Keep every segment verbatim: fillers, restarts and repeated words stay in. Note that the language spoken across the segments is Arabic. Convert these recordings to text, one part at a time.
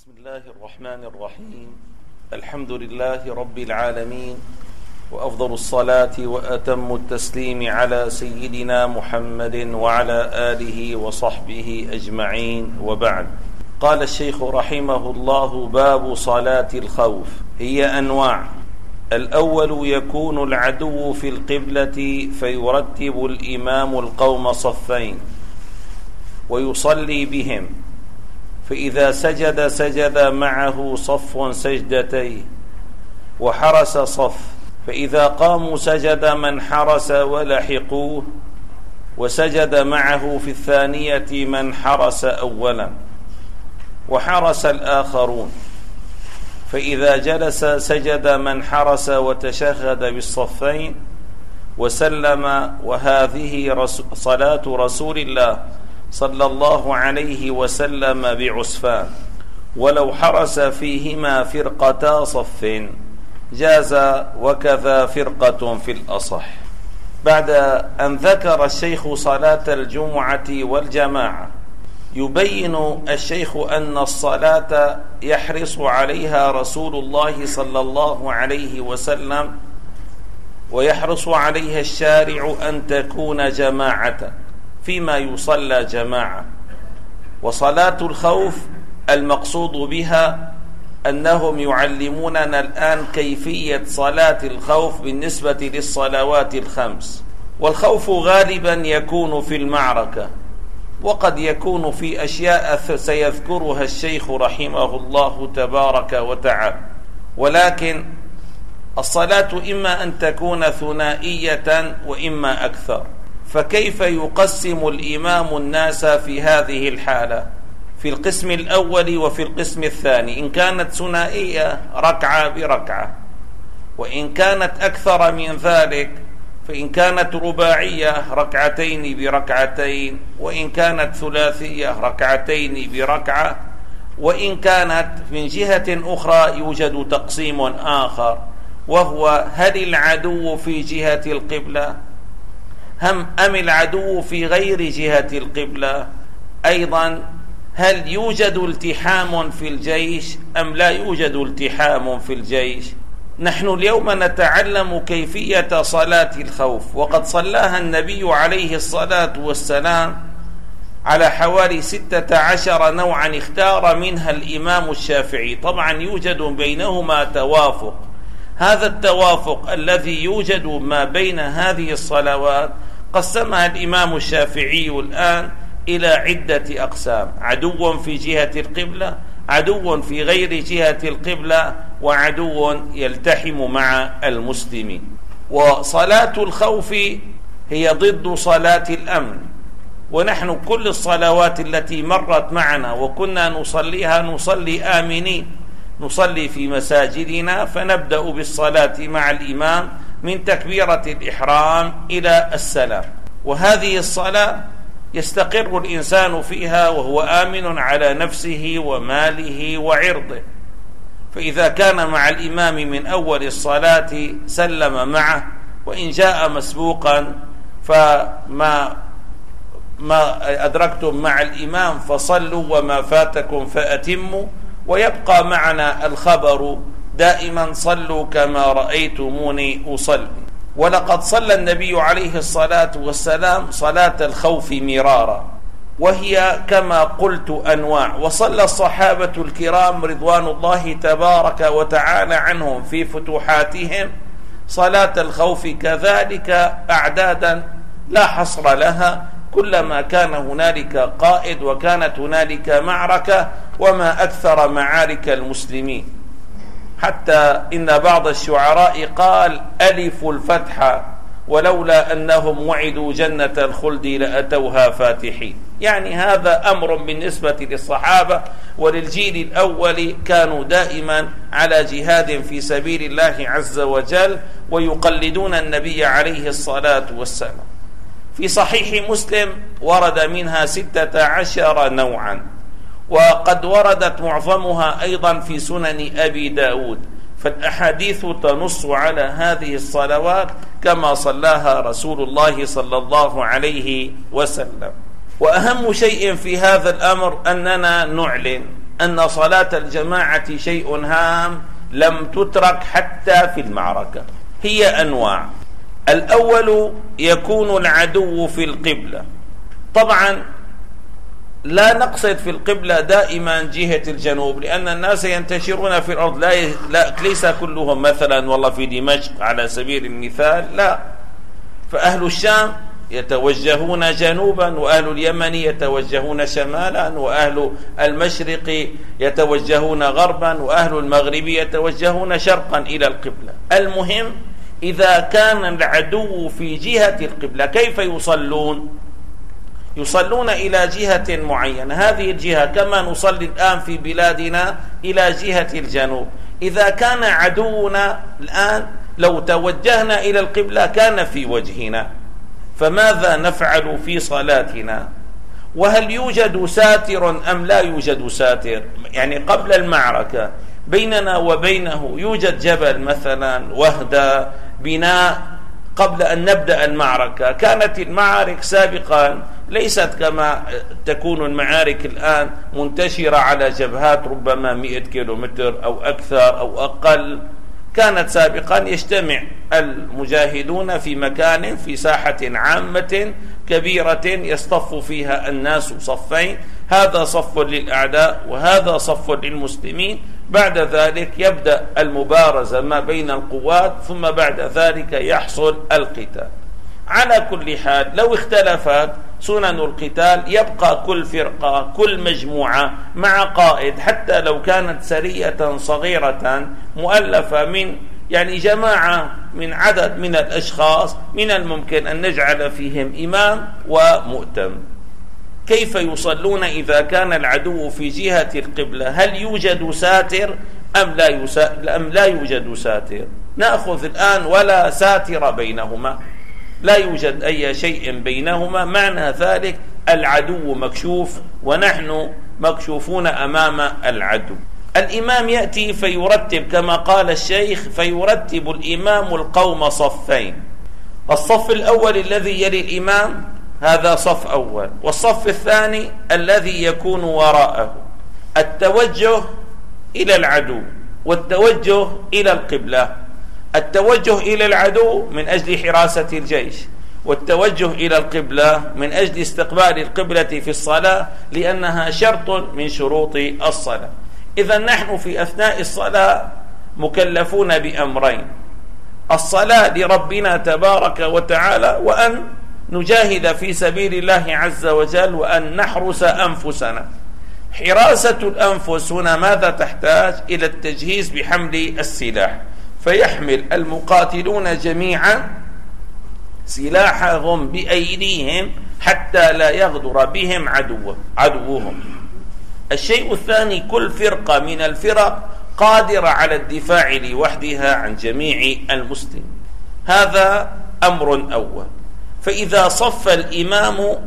بسم الله الرحمن الرحيم. الحمد لله رب العالمين، وأفضل الصلاة وأتم التسليم على سيدنا محمد وعلى آله وصحبه أجمعين، وبعد. قال الشيخ رحمه الله: باب صلاة الخوف. هي أنواع. الأول يكون العدو في القبلة فيرتب الإمام القوم صفين ويصلي بهم، فإذا سجد سجد معه صف سجدتين وحرس صف، فإذا قاموا سجد من حرس ولحقوه، وسجد معه في الثانية من حرس أولا، وحرس الآخرون، فإذا جلس سجد من حرس وتشهد بالصفين وسلم. وهذه صلاة رسول الله صلى الله عليه وسلم بعسفان، ولو حرس فيهما فرقتا صف جاز، وكذا فرقة في الأصح. بعد أن ذكر الشيخ صلاة الجمعة والجماعة، يبين الشيخ أن الصلاة يحرص عليها رسول الله صلى الله عليه وسلم، ويحرص عليها الشارع أن تكون جماعة فيما يصلى جماعة. وصلاة الخوف المقصود بها أنهم يعلموننا الآن كيفية صلاة الخوف بالنسبة للصلوات الخمس. والخوف غالبا يكون في المعركة، وقد يكون في أشياء سيذكرها الشيخ رحمه الله تبارك وتعالى، ولكن الصلاة إما أن تكون ثنائية وإما أكثر. فكيف يقسم الإمام الناس في هذه الحالة؟ في القسم الأول وفي القسم الثاني، إن كانت ثنائية ركعة بركعة، وإن كانت أكثر من ذلك فإن كانت رباعية ركعتين بركعتين، وإن كانت ثلاثية ركعتين بركعة، وإن كانت من جهة أخرى يوجد تقسيم آخر، وهو: هل العدو في جهة القبلة هم أم العدو في غير جهة القبلة؟ أيضا هل يوجد التحام في الجيش أم لا يوجد التحام في الجيش؟ نحن اليوم نتعلم كيفية صلاة الخوف، وقد صلاها النبي عليه الصلاة والسلام على حوالي ستة عشر نوعا اختار منها الإمام الشافعي. طبعا يوجد بينهما توافق. هذا التوافق الذي يوجد ما بين هذه الصلوات قسمها الإمام الشافعي الآن إلى عدة أقسام: عدو في جهة القبلة، عدو في غير جهة القبلة، وعدو يلتحم مع المسلمين. وصلاة الخوف هي ضد صلاة الأمن. ونحن كل الصلوات التي مرت معنا وكنا نصليها نصلي آمنين، نصلي في مساجدنا، فنبدأ بالصلاة مع الإمام من تكبيرة الإحرام إلى السلام. وهذه الصلاة يستقر الإنسان فيها وهو آمن على نفسه وماله وعرضه. فإذا كان مع الإمام من أول الصلاة سلم معه، وإن جاء مسبوقا فما ما أدركتم مع الإمام فصلوا وما فاتكم فأتموا. ويبقى معنا الخبر دائما: صلوا كما رأيتموني أصلي. ولقد صلى النبي عليه الصلاة والسلام صلاة الخوف مرارا، وهي كما قلت أنواع. وصلى الصحابة الكرام رضوان الله تبارك وتعالى عنهم في فتوحاتهم صلاة الخوف كذلك أعدادا لا حصر لها، كلما كان هنالك قائد وكانت هنالك معركة، وما أكثر معارك المسلمين. حتى إن بعض الشعراء قال: ألفوا الفتح ولولا أنهم وعدوا جنة الخلد لأتوها فاتحين. يعني هذا أمر بالنسبة للصحابة وللجيل الأول، كانوا دائما على جهاد في سبيل الله عز وجل، ويقلدون النبي عليه الصلاة والسلام. في صحيح مسلم ورد منها ستة عشر نوعا، وقد وردت معظمها أيضا في سنن أبي داود. فالأحاديث تنص على هذه الصلوات كما صلاها رسول الله صلى الله عليه وسلم. وأهم شيء في هذا الأمر أننا نعلن أن صلاة الجماعة شيء هام لم تترك حتى في المعركة. هي أنواع. الأول يكون العدو في القبلة. طبعا لا نقصد في القبلة دائما جهة الجنوب، لأن الناس ينتشرون في الأرض، لا, لا ليس كلهم مثلا والله في دمشق على سبيل المثال، لا. فأهل الشام يتوجهون جنوبا، وأهل اليمن يتوجهون شمالا، وأهل المشرق يتوجهون غربا، وأهل المغرب يتوجهون شرقا إلى القبلة. المهم إذا كان العدو في جهة القبلة كيف يصلون؟ يصلون إلى جهة معينة، هذه الجهة كما نصلي الآن في بلادنا إلى جهة الجنوب. إذا كان عدونا الآن لو توجهنا إلى القبلة كان في وجهنا، فماذا نفعل في صلاتنا؟ وهل يوجد ساتر أم لا يوجد ساتر؟ يعني قبل المعركة بيننا وبينه يوجد جبل مثلا، وهدة، بناء، قبل أن نبدأ المعركة. كانت المعارك سابقا ليست كما تكون المعارك الآن منتشرة على جبهات ربما مئة كيلومتر أو أكثر أو أقل. كانت سابقا يجتمع المجاهدون في مكان في ساحة عامة كبيرة يصطف فيها الناس صفين، هذا صف للأعداء وهذا صف للمسلمين. بعد ذلك يبدأ المبارزة ما بين القوات، ثم بعد ذلك يحصل القتال. على كل حال لو اختلفت سنن القتال يبقى كل فرقة كل مجموعة مع قائد، حتى لو كانت سرية صغيرة مؤلفة من يعني جماعة من عدد من الأشخاص، من الممكن أن نجعل فيهم إمام ومؤتم. كيف يصلون إذا كان العدو في جهة القبلة؟ هل يوجد ساتر أم لا, يسا... أم لا يوجد ساتر؟ نأخذ الآن ولا ساتر بينهما، لا يوجد أي شيء بينهما، معنى ذلك العدو مكشوف ونحن مكشوفون أمام العدو. الإمام يأتي فيرتب كما قال الشيخ، فيرتب الإمام القوم صفين. الصف الأول الذي يلي الإمام هذا صف أول، والصف الثاني الذي يكون وراءه. التوجه إلى العدو والتوجه إلى القبلة. التوجه إلى العدو من أجل حراسة الجيش، والتوجه إلى القبلة من أجل استقبال القبلة في الصلاة، لأنها شرط من شروط الصلاة. إذا نحن في أثناء الصلاة مكلفون بأمرين: الصلاة لربنا تبارك وتعالى، وأن نجاهد في سبيل الله عز وجل، وأن نحرس أنفسنا. حراسة الأنفس هنا ماذا تحتاج؟ إلى التجهيز بحمل السلاح، فيحمل المقاتلون جميعا سلاحهم بأيديهم حتى لا يغدر بهم عدوه عدوهم. الشيء الثاني: كل فرقة من الفرق قادرة على الدفاع لوحدها عن جميع المسلمين. هذا أمر أول. فإذا صف الإمام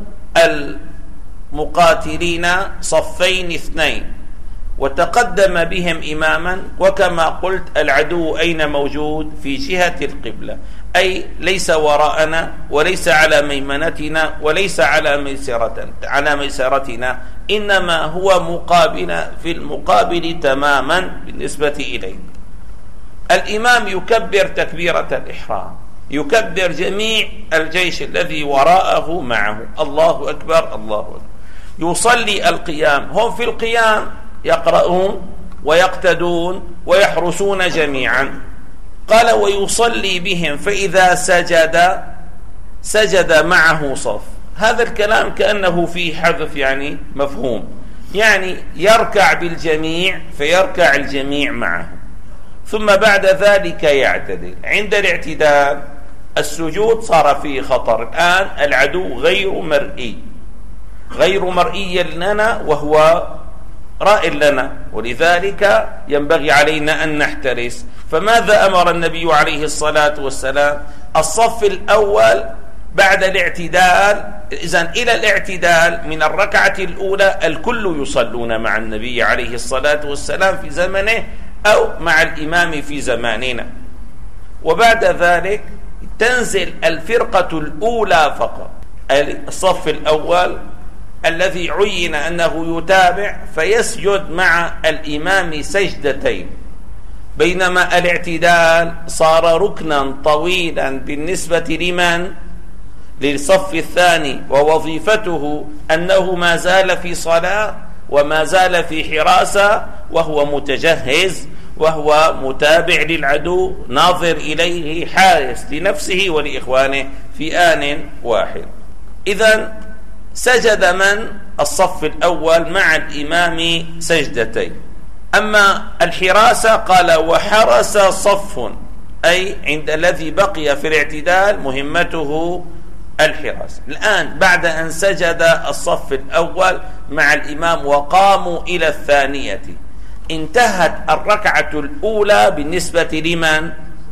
المقاتلين صفين اثنين وتقدم بهم إماما، وكما قلت العدو أين موجود؟ في جهة القبلة، أي ليس وراءنا وليس على ميمنتنا وليس على ميسرتنا على ميسرتنا إنما هو مقابل في المقابل تماما بالنسبة إليه. الإمام يكبر تكبيرة الإحرام، يكبر جميع الجيش الذي وراءه معه، الله أكبر الله أكبر. يصلي القيام، هم في القيام يقرؤون ويقتدون ويحرسون جميعا. قال: ويصلي بهم، فإذا سجد سجد معه صف. هذا الكلام كأنه فيه حذف، يعني مفهوم، يعني يركع بالجميع فيركع الجميع معه، ثم بعد ذلك يعتدل. عند الاعتدال السجود صار فيه خطر، الآن العدو غير مرئي غير مرئي لنا وهو راء لنا، ولذلك ينبغي علينا أن نحترس. فماذا أمر النبي عليه الصلاة والسلام؟ الصف الأول بعد الاعتدال، إذن إلى الاعتدال من الركعة الأولى الكل يصلون مع النبي عليه الصلاة والسلام في زمنه أو مع الإمام في زماننا، وبعد ذلك تنزل الفرقة الأولى فقط. الصف الأول الذي عين أنه يتابع فيسجد مع الإمام سجدتين، بينما الاعتدال صار ركنا طويلا بالنسبة لمن؟ للصف الثاني، ووظيفته أنه ما زال في صلاة وما زال في حراسة وهو متجهز وهو متابع للعدو ناظر إليه حارس لنفسه ولإخوانه في آن واحد. إذن سجد من؟ الصف الأول مع الإمام سجدتين. أما الحراسة قال وحرس صف، أي عند الذي بقي في الاعتدال مهمته الحراسة. الآن بعد أن سجد الصف الأول مع الإمام وقاموا إلى الثانية، انتهت الركعة الأولى بالنسبة لمن؟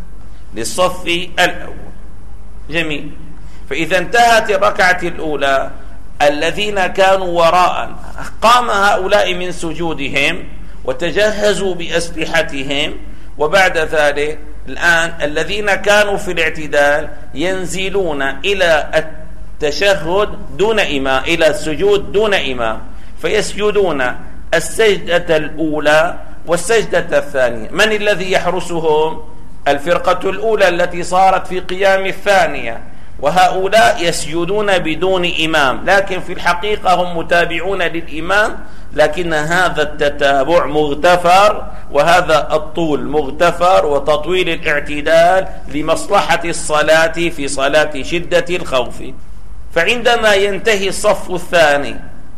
للصف الأول. جميل. فإذا انتهت الركعة الأولى، الذين كانوا وراء قام هؤلاء من سجودهم وتجهزوا بأسلحتهم، وبعد ذلك الآن الذين كانوا في الاعتدال ينزلون إلى التشهد دون إمام، إلى السجود دون إمام، فيسجدون السجدة الأولى والسجدة الثانية. من الذي يحرسهم؟ الفرقة الأولى التي صارت في قيام الثانية، وهؤلاء يسجدون بدون إمام، لكن في الحقيقة هم متابعون للإمام، لكن هذا التتابع مغتفر وهذا الطول مغتفر، وتطويل الاعتدال لمصلحة الصلاة في صلاة شدة الخوف. فعندما ينتهي الصف الثاني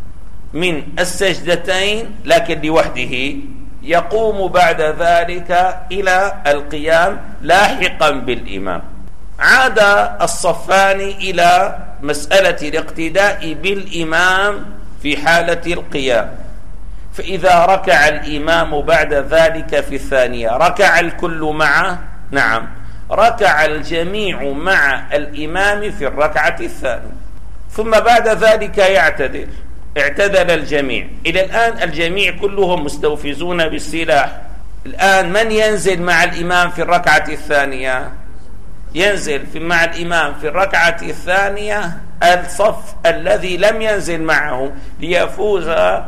من السجدتين لكن لوحده، يقوم بعد ذلك إلى القيام لاحقا بالإمام. عاد الصفان إلى مسألة الاقتداء بالإمام في حالة القيام، فإذا ركع الإمام بعد ذلك في الثانية ركع الكل معه؟ نعم، ركع الجميع مع الإمام في الركعة الثانية، ثم بعد ذلك يعتدل. اعتدل الجميع. إلى الآن الجميع كلهم مستوفزون بالسلاح. الآن من ينزل مع الإمام في الركعة الثانية؟ ينزل في مع الإمام في الركعة الثانية الصف الذي لم ينزل معه، ليفوز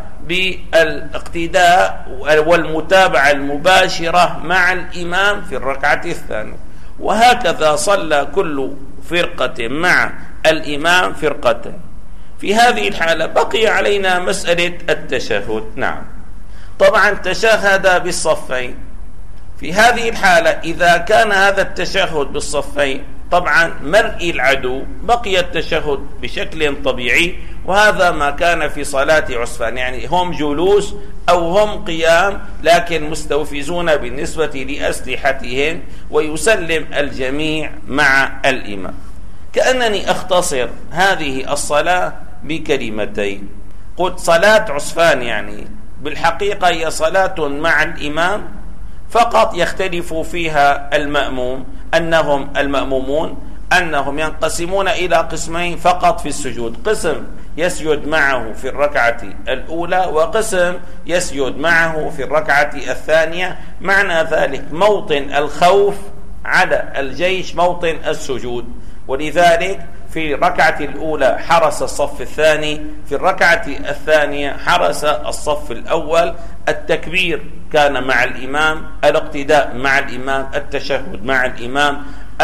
بالاقتداء والمتابعة المباشرة مع الإمام في الركعة الثانية. وهكذا صلى كل فرقة مع الإمام فرقتين. في هذه الحالة بقي علينا مسألة التشهد. نعم، طبعا تشهد بالصفين. في هذه الحالة إذا كان هذا التشهد بالصفين طبعا مرئي العدو، بقي التشهد بشكل طبيعي، وهذا ما كان في صلاة عسفان، يعني هم جلوس أو هم قيام لكن مستوفزون بالنسبة لأسلحتهم، ويسلم الجميع مع الإمام. كأنني أختصر هذه الصلاة بكلمتين. قلت صلاة عسفان يعني بالحقيقة هي صلاة مع الإمام فقط، يختلف فيها المأموم أنهم المأمومون أنهم ينقسمون إلى قسمين فقط في السجود، قسم يسجد معه في الركعة الأولى وقسم يسجد معه في الركعة الثانية. معنى ذلك موطن الخوف على الجيش موطن السجود، ولذلك في الركعة الأولى حرس الصف الثاني، في الركعة الثانية حرس الصف الأول. التكبير كان مع الإمام، الاقتداء مع الإمام، التشهد مع الإمام،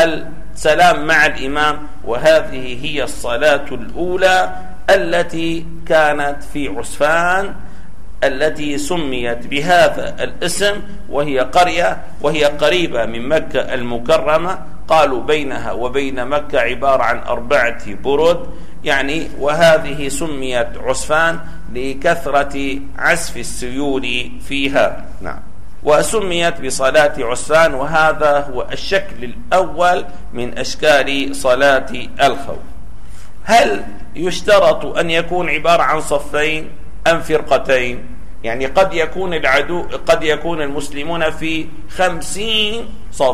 السلام مع الإمام. وهذه هي الصلاة الأولى التي كانت في عسفان، التي سميت بهذا الاسم، وهي قرية وهي قريبة من مكة المكرمة. قالوا بينها وبين مكة عبارة عن أربعة برد يعني، وهذه سميت عسفان لكثرة عزف السيول فيها. نعم، وسميت بصلاة عسفان، وهذا هو الشكل الأول من أشكال صلاة الخوف. هل يشترط أن يكون عبارة عن صفين أم فرقتين؟ يعني قد يكون العدو قد يكون المسلمون في خمسين صف،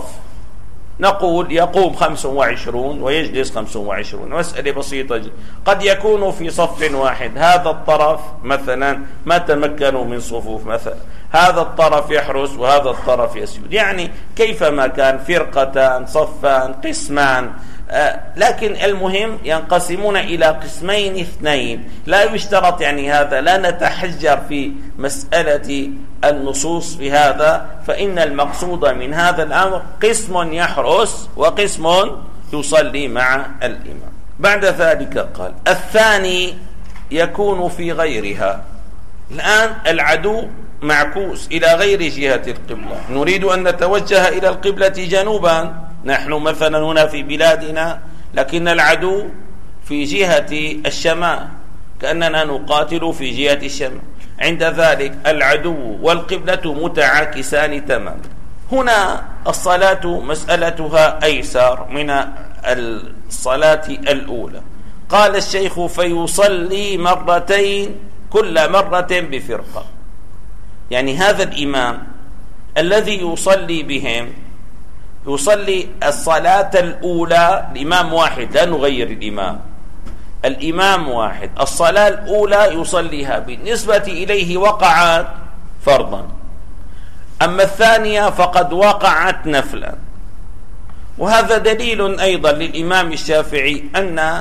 نقول يقوم خمس وعشرون ويجلس خمس وعشرون، مسألة بسيطة جدا. قد يكون في صف واحد، هذا الطرف مثلا ما تمكنوا من صفوف مثلا، هذا الطرف يحرس وهذا الطرف يسجد، يعني كيفما كان فرقتان صفان قسمان لكن المهم ينقسمون إلى قسمين اثنين، لا يشترط يعني هذا، لا نتحجر في مسألة النصوص في هذا، فإن المقصود من هذا الأمر قسم يحرس وقسم يصلي مع الإمام. بعد ذلك قال الثاني يكون في غيرها. الآن العدو معكوس إلى غير جهة القبلة، نريد أن نتوجه إلى القبلة جنوبا، نحن مثلا هنا في بلادنا، لكن العدو في جهة الشمال، كأننا نقاتل في جهة الشمال. عند ذلك العدو والقبلة متعاكسان تماما. هنا الصلاة مسألتها أيسر من الصلاة الأولى. قال الشيخ فيصلي مرتين كل مرة بفرقة، يعني هذا الإمام الذي يصلي بهم يصلي الصلاة الأولى، الإمام واحد لا نغير الإمام، الإمام واحد، الصلاة الأولى يصليها بالنسبة إليه وقعت فرضا، أما الثانية فقد وقعت نفلا. وهذا دليل أيضا للإمام الشافعي أن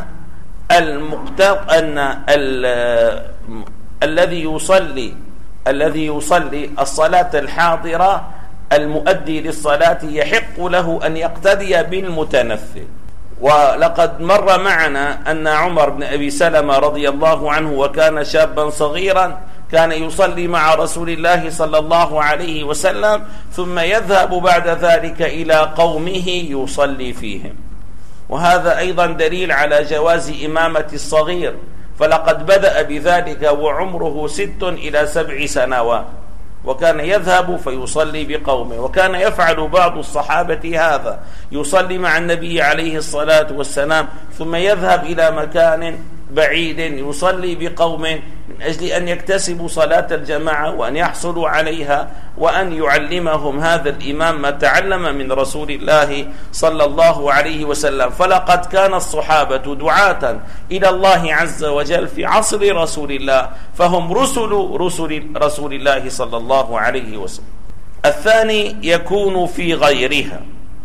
المقتض أن ال... الذي يصلي الذي يصلي الصلاة الحاضرة المؤدي للصلاة يحق له أن يقتدي بالمتنفل. ولقد مر معنا أن عمر بن أبي سلمة رضي الله عنه وكان شابا صغيرا كان يصلي مع رسول الله صلى الله عليه وسلم، ثم يذهب بعد ذلك إلى قومه يصلي فيهم، وهذا أيضا دليل على جواز إمامة الصغير، فلقد بدأ بذلك وعمره ست إلى سبع سنوات، وكان يذهب فيصلي بقومه. وكان يفعل بعض الصحابة هذا، يصلي مع النبي عليه الصلاة والسلام ثم يذهب إلى مكان بعيد يصلي بقوم من أجل أن يكتسبوا صلاة الجماعة وأن يحصلوا عليها، وأن يعلمهم هذا الإمام ما تعلم من رسول الله صلى الله عليه وسلم. فلقد كان الصحابة دعاة إلى الله عز وجل في عصر رسول الله، فهم رسل رسل رسول الله صلى الله عليه وسلم. الثاني يكون في غيرها.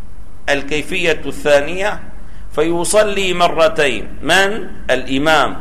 الكيفية الثانية فيصلي مرتين، من؟ الإمام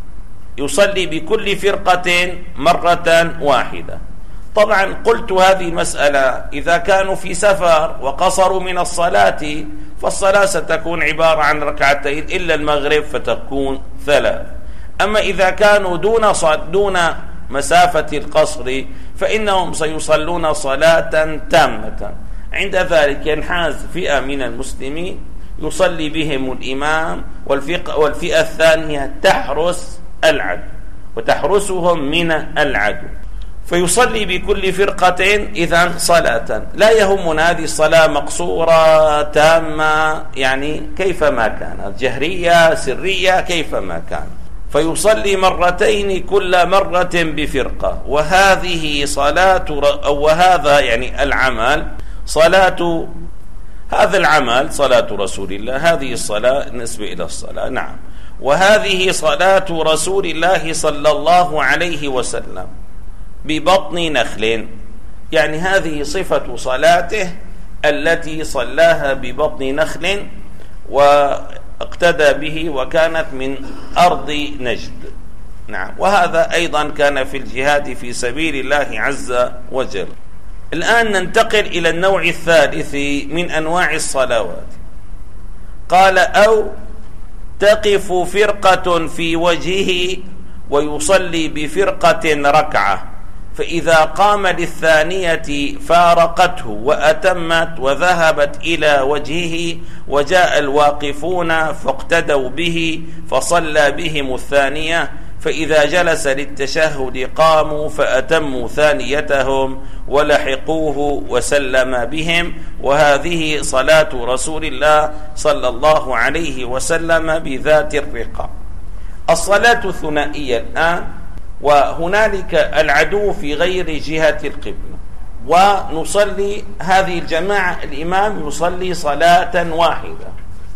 يصلي بكل فرقة مرة واحدة. طبعا قلت هذه مسألة إذا كانوا في سفر وقصروا من الصلاة فالصلاة ستكون عبارة عن ركعتين إلا المغرب فتكون ثلاث. أما إذا كانوا دون دون مسافة القصر فإنهم سيصلون صلاة تامة. عند ذلك ينحاز فئة من المسلمين يصلي بهم الإمام، والفئة, والفئة الثانية تحرس العدو وتحرسهم من العدو، فيصلي بكل فرقة إذن صلاة. لا يهمنا هذه الصلاة مقصورة تامة، يعني كيفما كانت، جهرية سرية كيفما كان، فيصلي مرتين كل مرة بفرقة. وهذه صلاة أو وهذا يعني العمل صلاة هذا العمل صلاة رسول الله، هذه الصلاة نسبة إلى الصلاة، نعم، وهذه صلاة رسول الله صلى الله عليه وسلم ببطن نخل، يعني هذه صفة صلاته التي صلاها ببطن نخل واقتدى به، وكانت من أرض نجد، نعم، وهذا أيضا كان في الجهاد في سبيل الله عز وجل. الآن ننتقل إلى النوع الثالث من أنواع الصلوات. قال أو تقف فرقة في وجهه ويصلي بفرقة ركعة، فإذا قام للثانية فارقته وأتمت وذهبت إلى وجهه، وجاء الواقفون فاقتدوا به فصلى بهم الثانية، فإذا جلس للتشهد قاموا فأتموا ثانيتهم ولحقوه وسلم بهم. وهذه صلاة رسول الله صلى الله عليه وسلم بذات الرقة. الصلاة الثنائية الآن، وهنالك العدو في غير جهة القبلة، ونصلي هذه الجماعة، الإمام يصلي صلاة واحدة،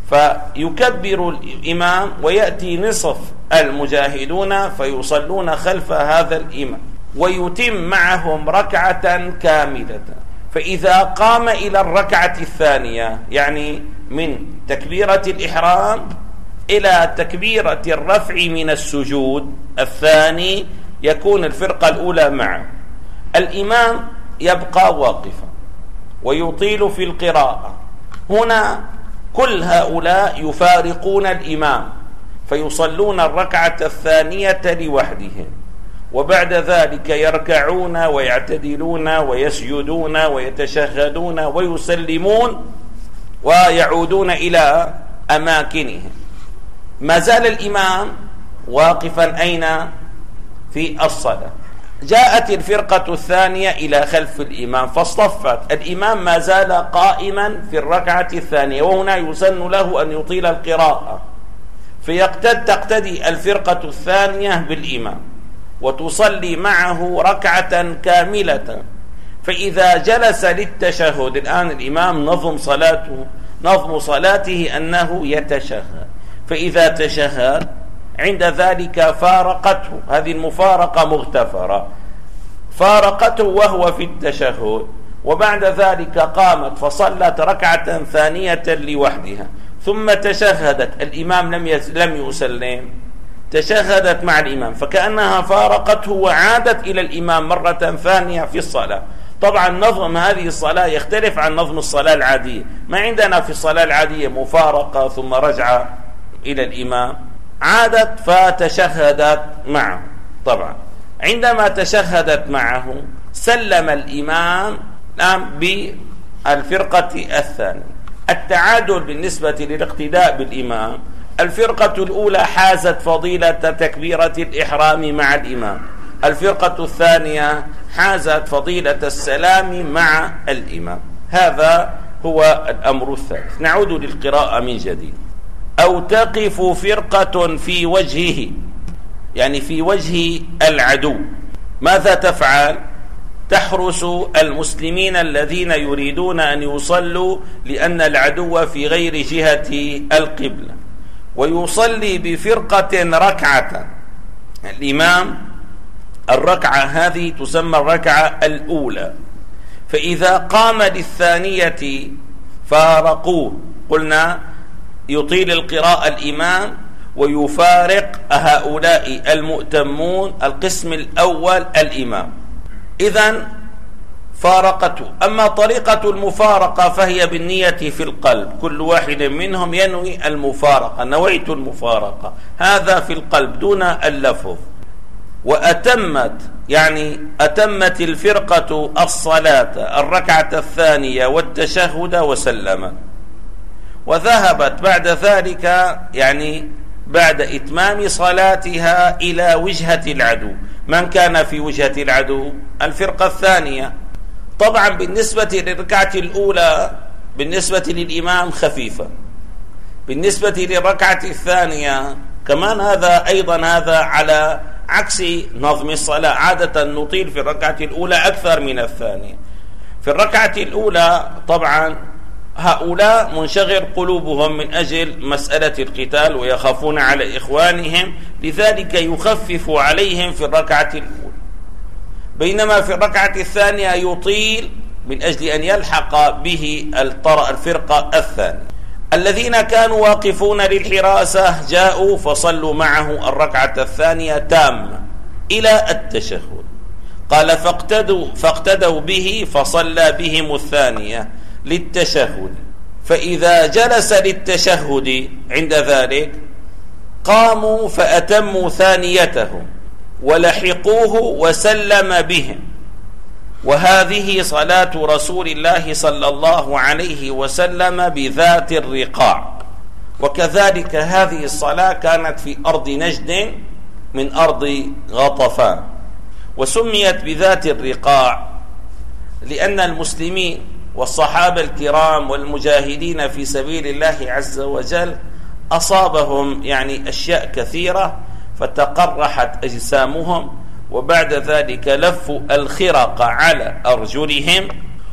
فيكبر الإمام ويأتي نصف المجاهدون فيصلون خلف هذا الإمام ويتم معهم ركعة كاملة. فإذا قام إلى الركعة الثانية، يعني من تكبيرة الإحرام إلى تكبيرة الرفع من السجود الثاني يكون الفرقة الأولى معه. الإمام يبقى واقفا ويطيل في القراءة. هنا كل هؤلاء يفارقون الإمام فيصلون الركعة الثانية لوحدهم، وبعد ذلك يركعون ويعتدلون ويسجدون ويتشهدون ويسلمون ويعودون إلى أماكنهم. ما زال الإمام واقفا أين؟ في الصلاة. جاءت الفرقة الثانية إلى خلف الإمام فاصطفت، الإمام ما زال قائما في الركعة الثانية، وهنا يسن له أن يطيل القراءة، فيقتد تقتدي الفرقة الثانية بالإمام وتصلي معه ركعة كاملة. فإذا جلس للتشهد، الآن الإمام نظم صلاته نظم صلاته أنه يتشهد، فإذا تشهد عند ذلك فارقته، هذه المفارقة مغتفرة، فارقته وهو في التشهد، وبعد ذلك قامت فصلت ركعة ثانية لوحدها، ثم تشهدت، الإمام لم لم يسلم، تشهدت مع الإمام، فكأنها فارقته وعادت إلى الإمام مرة ثانية في الصلاة. طبعا نظم هذه الصلاة يختلف عن نظم الصلاة العادية. ما عندنا في الصلاة العادية مفارقة ثم رجع إلى الإمام، عادت فتشهدت معه. طبعا عندما تشهدت معه سلم الإمام بالفرقة الثانية. التعادل بالنسبة للاقتداء بالإمام، الفرقة الأولى حازت فضيلة تكبيرة الإحرام مع الإمام، الفرقة الثانية حازت فضيلة السلام مع الإمام. هذا هو الأمر الثالث. نعود للقراءة من جديد. أو تقف فرقة في وجهه، يعني في وجه العدو، ماذا تفعل؟ تحرس المسلمين الذين يريدون أن يصلوا لأن العدو في غير جهة القبلة، ويصلي بفرقة ركعة. الإمام الركعة هذه تسمى الركعة الأولى، فإذا قام للثانية فارقوه، قلنا يطيل القراءة الإمام ويفارق هؤلاء المؤتمون القسم الأول الإمام، إذن فارقته. أما طريقة المفارقة فهي بالنية في القلب، كل واحد منهم ينوي المفارقة، نويت المفارقة، هذا في القلب دون اللفظ. وأتمت، يعني أتمت الفرقة الصلاة الركعة الثانية والتشهد وسلمت، وذهبت بعد ذلك يعني بعد إتمام صلاتها إلى وجهة العدو. من كان في وجهة العدو؟ الفرقة الثانية. طبعا بالنسبة للركعة الأولى بالنسبة للإمام خفيفة، بالنسبة للركعة الثانية كمان هذا أيضا هذا على عكس نظم الصلاة، عادة نطيل في الركعة الأولى أكثر من الثانية. في الركعة الأولى طبعا هؤلاء منشغل قلوبهم من أجل مسألة القتال ويخافون على إخوانهم، لذلك يخفف عليهم في الركعة الأولى، بينما في الركعة الثانية يطيل من أجل أن يلحق به الفرقة الثانية. الذين كانوا واقفون للحراسة جاءوا فصلوا معه الركعة الثانية تامة إلى التشهد. قال فاقتدوا, فاقتدوا به فصلى بهم الثانية للتشهد، فإذا جلس للتشهد عند ذلك قاموا فأتموا ثانيتهم ولحقوه وسلم بهم. وهذه صلاة رسول الله صلى الله عليه وسلم بذات الرقاع، وكذلك هذه الصلاة كانت في أرض نجد من أرض غطفان، وسميت بذات الرقاع لأن المسلمين والصحابة الكرام والمجاهدين في سبيل الله عز وجل أصابهم يعني أشياء كثيرة فتقرحت أجسامهم، وبعد ذلك لفوا الخرق على أرجلهم،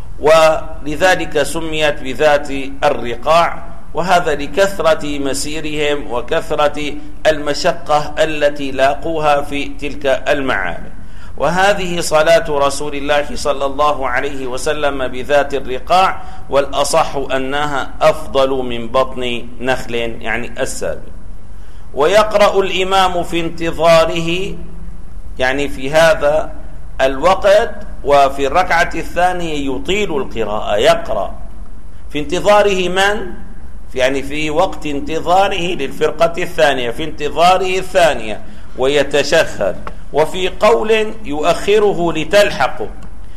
ولذلك سميت بذات الرقاع، وهذا لكثرة مسيرهم وكثرة المشقة التي لاقوها في تلك المعارك. وهذه صلاة رسول الله صلى الله عليه وسلم بذات الرقاع، والأصح أنها أفضل من بطن نخل يعني السابق. ويقرأ الإمام في انتظاره، يعني في هذا الوقت وفي الركعة الثانية يطيل القراءة، يقرأ في انتظاره من؟ يعني في وقت انتظاره للفرقة الثانية، في انتظاره الثانية ويتشهد. وفي قول يؤخره لتلحقه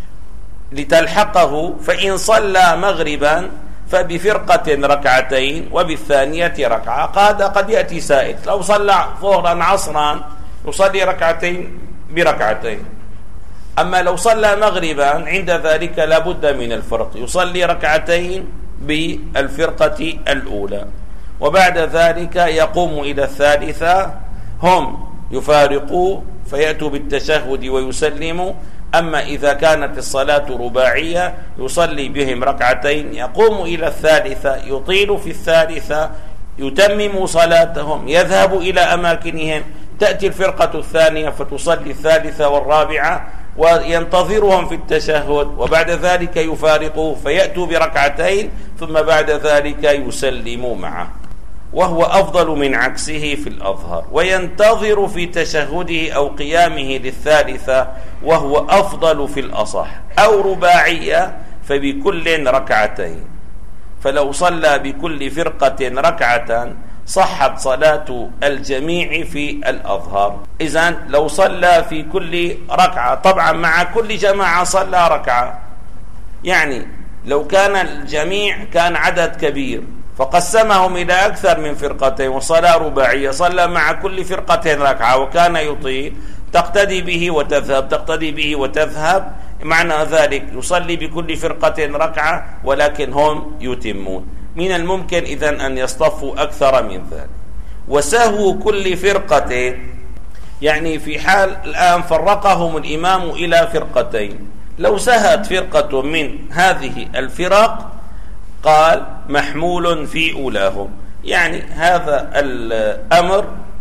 لتلحقه فإن صلى مغربا فبفرقة ركعتين وبالثانية ركعة. قد قد يأتي سائل لو صلى ظهرا عصرا يصلي ركعتين بركعتين، أما لو صلى مغربا عند ذلك لابد من الفرق، يصلي ركعتين بالفرقة الأولى وبعد ذلك يقوم إلى الثالثة، هم يفارقوا فيأتوا بالتشهد ويسلموا. أما إذا كانت الصلاة رباعية يصلي بهم ركعتين، يقوم إلى الثالثة، يطيل في الثالثة، يتمم صلاتهم، يذهب إلى أماكنهم، تأتي الفرقة الثانية فتصلي الثالثة والرابعة وينتظرهم في التشهد، وبعد ذلك يفارقوا فيأتوا بركعتين، ثم بعد ذلك يسلموا معه، وهو أفضل من عكسه في الأظهر. وينتظر في تشهده أو قيامه للثالثة، وهو أفضل في الأصح. أو رباعية فبكل ركعتين، فلو صلى بكل فرقة ركعة صحت صلاة الجميع في الأظهر. إذن لو صلى في كل ركعة، طبعا مع كل جماعة صلى ركعة، يعني لو كان الجميع كان عدد كبير فقسمهم إلى أكثر من فرقتين وصلاة رباعية، صلى مع كل فرقة ركعة وكان يطيل، تقتدي به وتذهب، تقتدي به وتذهب، معنى ذلك يصلي بكل فرقة ركعة ولكن هم يتمون. من الممكن إذن أن يصطفوا أكثر من ذلك. وسهو كل فرقة، يعني في حال الآن فرقهم الإمام إلى فرقتين، لو سهت فرقة من هذه الفرق قال محمول في أولاهم، يعني هذا الأمر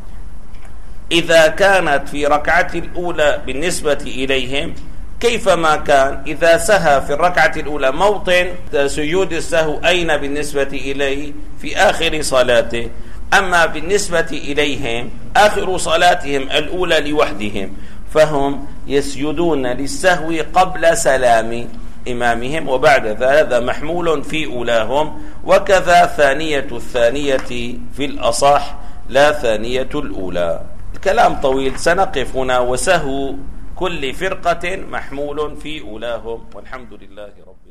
إذا كانت في ركعة الأولى بالنسبة إليهم كيفما كان، إذا سهى في الركعة الأولى موطن سجود السهو أين بالنسبة إليه؟ في آخر صلاته. أما بالنسبة إليهم آخر صلاتهم الأولى لوحدهم، فهم يسجدون للسهو قبل سلام إمامهم، وبعد ذلك محمول في أولاهم. وكذا ثانية الثانية في الأصح لا ثانية الأولى. الكلام طويل، سنقف هنا. وسهو كل فرقة محمول في أولاهم، والحمد لله رب